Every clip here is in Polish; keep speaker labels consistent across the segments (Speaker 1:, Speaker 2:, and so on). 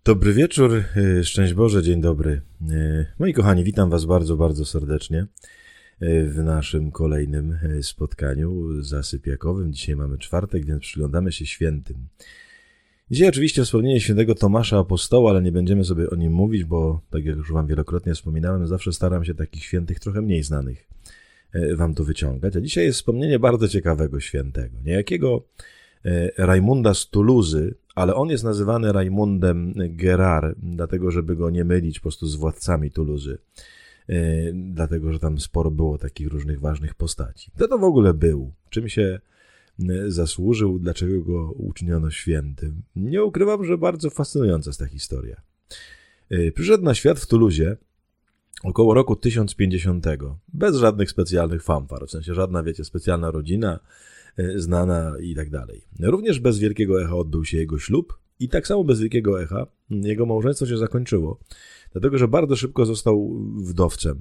Speaker 1: Dobry wieczór, szczęść Boże, dzień dobry. Moi kochani, witam Was bardzo, bardzo serdecznie w naszym kolejnym spotkaniu zasypiakowym. Dzisiaj mamy czwartek, więc przyglądamy się świętym. Dzisiaj oczywiście wspomnienie świętego Tomasza Apostoła, ale nie będziemy sobie o nim mówić, bo tak jak już Wam wielokrotnie wspominałem, zawsze staram się takich świętych trochę mniej znanych Wam tu wyciągać. A dzisiaj jest wspomnienie bardzo ciekawego świętego, niejakiego Rajmunda z Tuluzy, ale on jest nazywany Rajmundem Guérard, dlatego żeby go nie mylić po prostu z władcami Tuluzy, dlatego że tam sporo było takich różnych ważnych postaci. Kto to w ogóle był? Czym się zasłużył? Dlaczego go uczyniono świętym? Nie ukrywam, że bardzo fascynująca jest ta historia. Przyszedł na świat w Tuluzie około roku 1050, bez żadnych specjalnych fanfar, w sensie żadna, specjalna rodzina, znana i tak dalej. Również bez wielkiego echa odbył się jego ślub i tak samo bez wielkiego echa jego małżeństwo się zakończyło, dlatego że bardzo szybko został wdowcem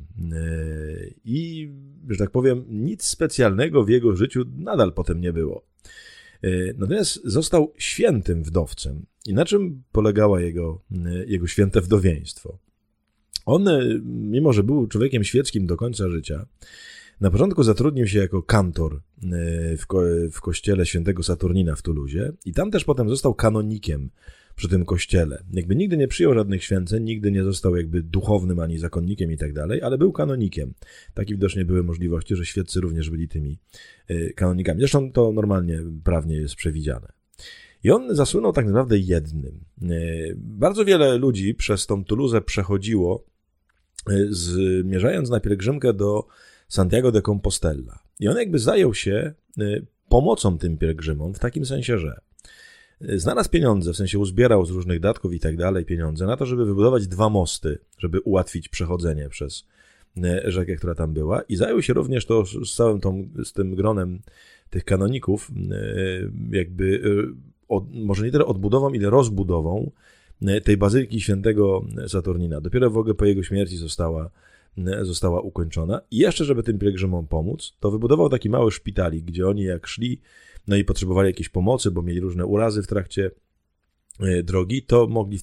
Speaker 1: i, że tak powiem, nic specjalnego w jego życiu nadal potem nie było. Natomiast został świętym wdowcem. I na czym polegało jego święte wdowieństwo? On, mimo że był człowiekiem świeckim do końca życia, na początku zatrudnił się jako kantor w kościele świętego Saturnina w Tuluzie i tam też potem został kanonikiem przy tym kościele. Jakby nigdy nie przyjął żadnych święceń, nigdy nie został jakby duchownym ani zakonnikiem i tak dalej, ale był kanonikiem. Takie widocznie były możliwości, że świeccy również byli tymi kanonikami. Zresztą to normalnie prawnie jest przewidziane. I on zasłynął tak naprawdę jednym. Bardzo wiele ludzi przez tą Tuluzę przechodziło, zmierzając na pielgrzymkę do Santiago de Compostela. I on jakby zajął się pomocą tym pielgrzymom w takim sensie, że znalazł pieniądze, w sensie uzbierał z różnych datków i tak dalej pieniądze na to, żeby wybudować 2 mosty, żeby ułatwić przechodzenie przez rzekę, która tam była, i zajął się również to z tym gronem tych kanoników jakby może nie tyle odbudową, ile rozbudową tej bazyliki świętego Saturnina. Dopiero w ogóle po jego śmierci została ukończona. I jeszcze, żeby tym pielgrzymom pomóc, to wybudował taki mały szpitalik, gdzie oni jak szli, no i potrzebowali jakiejś pomocy, bo mieli różne urazy w trakcie drogi, to mogli w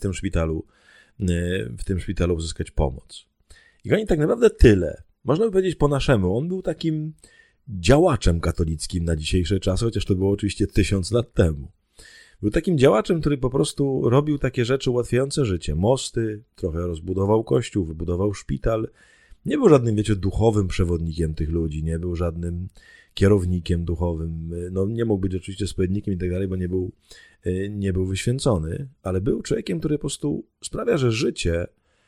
Speaker 1: tym szpitalu uzyskać pomoc. I oni tak naprawdę tyle. Można by powiedzieć po naszemu. On był takim działaczem katolickim na dzisiejsze czasy, chociaż to było oczywiście 1000 lat temu. Był takim działaczem, który po prostu robił takie rzeczy ułatwiające życie. Mosty, trochę rozbudował kościół, wybudował szpital. Nie był żadnym, duchowym przewodnikiem tych ludzi, nie był żadnym kierownikiem duchowym. No, nie mógł być oczywiście spowiednikiem i tak dalej, bo nie był wyświęcony, ale był człowiekiem, który po prostu sprawia, że życie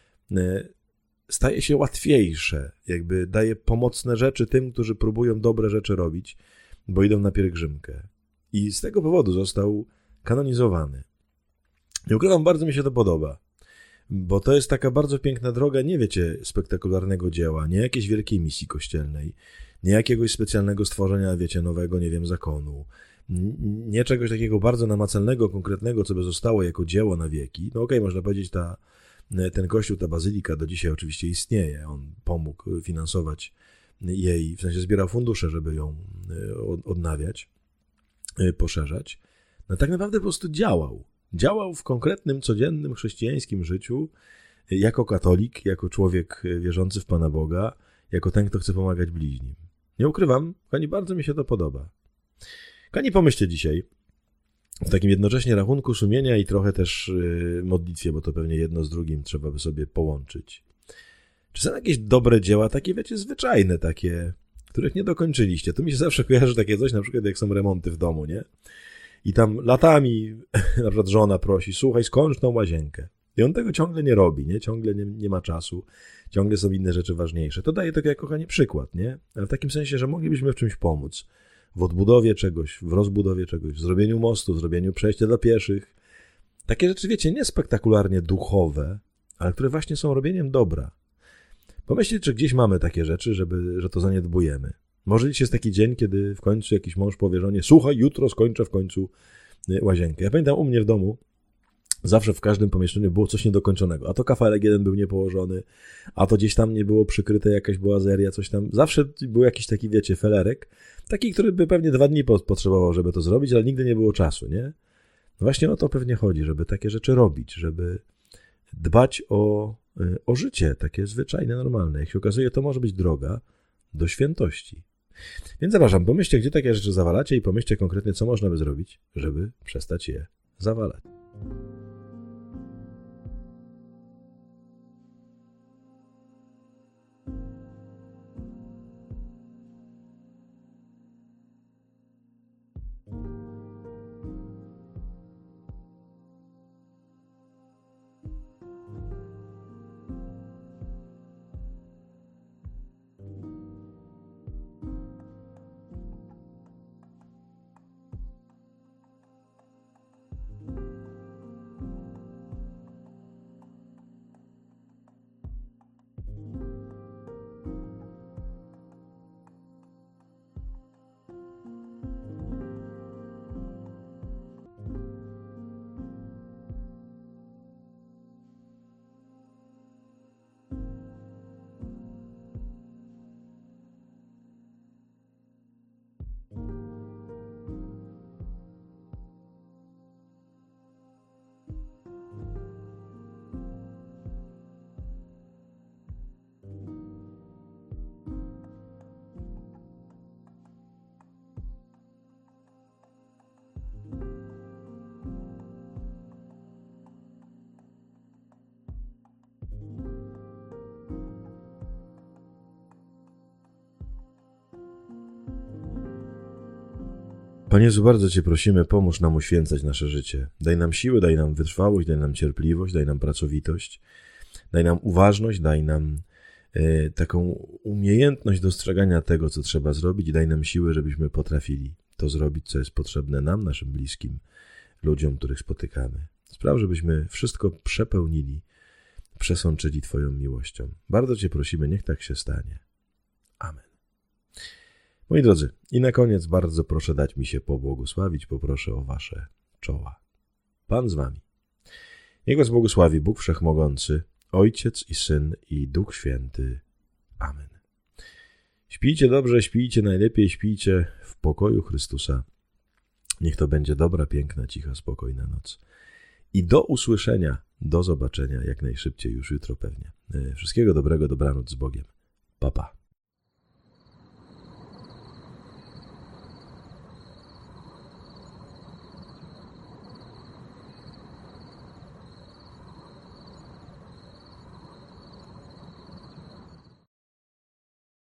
Speaker 1: staje się łatwiejsze, jakby daje pomocne rzeczy tym, którzy próbują dobre rzeczy robić, bo idą na pielgrzymkę. I z tego powodu został kanonizowany. Nie ukrywam, bardzo mi się to podoba, bo to jest taka bardzo piękna droga, nie spektakularnego dzieła, nie jakiejś wielkiej misji kościelnej, nie jakiegoś specjalnego stworzenia, nowego, zakonu, nie czegoś takiego bardzo namacalnego, konkretnego, co by zostało jako dzieło na wieki. No okej, można powiedzieć, ten kościół, ta bazylika do dzisiaj oczywiście istnieje. On pomógł finansować jej, w sensie zbierał fundusze, żeby ją odnawiać, poszerzać. No tak naprawdę po prostu działał. Działał w konkretnym, codziennym chrześcijańskim życiu jako katolik, jako człowiek wierzący w Pana Boga, jako ten, kto chce pomagać bliźnim. Nie ukrywam, kochani, bardzo mi się to podoba. Kochani, pomyślcie dzisiaj w takim jednocześnie rachunku sumienia i trochę też modlitwie, bo to pewnie jedno z drugim trzeba by sobie połączyć. Czy są jakieś dobre dzieła, takie zwyczajne, takie, których nie dokończyliście? Tu mi się zawsze kojarzy takie coś, na przykład jak są remonty w domu, nie? I tam latami na przykład żona prosi, słuchaj, skończ tą łazienkę. I on tego ciągle nie robi, nie? Ciągle nie ma czasu, ciągle są inne rzeczy ważniejsze. To daje tego, kochani, przykład, nie? Ale w takim sensie, że moglibyśmy w czymś pomóc. W odbudowie czegoś, w rozbudowie czegoś, w zrobieniu mostu, w zrobieniu przejścia dla pieszych. Takie rzeczy, nie spektakularnie duchowe, ale które właśnie są robieniem dobra. Pomyślcie, czy gdzieś mamy takie rzeczy, że to zaniedbujemy. Może dziś jest taki dzień, kiedy w końcu jakiś mąż powie żonie, słuchaj, jutro skończę w końcu łazienkę. Ja pamiętam u mnie w domu, zawsze w każdym pomieszczeniu było coś niedokończonego. A to kafelek jeden był niepołożony, a to gdzieś tam nie było przykryte, jakaś boazeria, coś tam. Zawsze był jakiś taki, felerek, taki, który by pewnie 2 dni potrzebował, żeby to zrobić, ale nigdy nie było czasu, nie? No właśnie o to pewnie chodzi, żeby takie rzeczy robić, żeby dbać o życie, takie zwyczajne, normalne. Jak się okazuje, to może być droga do świętości. Więc zapraszam, pomyślcie, gdzie takie rzeczy zawalacie i pomyślcie konkretnie, co można by zrobić, żeby przestać je zawalać. Panie Jezu, bardzo Cię prosimy, pomóż nam uświęcać nasze życie. Daj nam siłę, daj nam wytrwałość, daj nam cierpliwość, daj nam pracowitość, daj nam uważność, daj nam taką umiejętność dostrzegania tego, co trzeba zrobić i daj nam siłę, żebyśmy potrafili to zrobić, co jest potrzebne nam, naszym bliskim, ludziom, których spotykamy. Spraw, żebyśmy wszystko przepełnili, przesączyli Twoją miłością. Bardzo Cię prosimy, niech tak się stanie. Amen. Moi drodzy, i na koniec bardzo proszę dać mi się pobłogosławić, poproszę o Wasze czoła. Pan z Wami. Niech Was błogosławi Bóg Wszechmogący, Ojciec i Syn i Duch Święty. Amen. Śpijcie dobrze, śpijcie najlepiej, śpijcie w pokoju Chrystusa. Niech to będzie dobra, piękna, cicha, spokojna noc. I do usłyszenia, do zobaczenia jak najszybciej, już jutro pewnie. Wszystkiego dobrego, dobranoc z Bogiem. Pa, pa.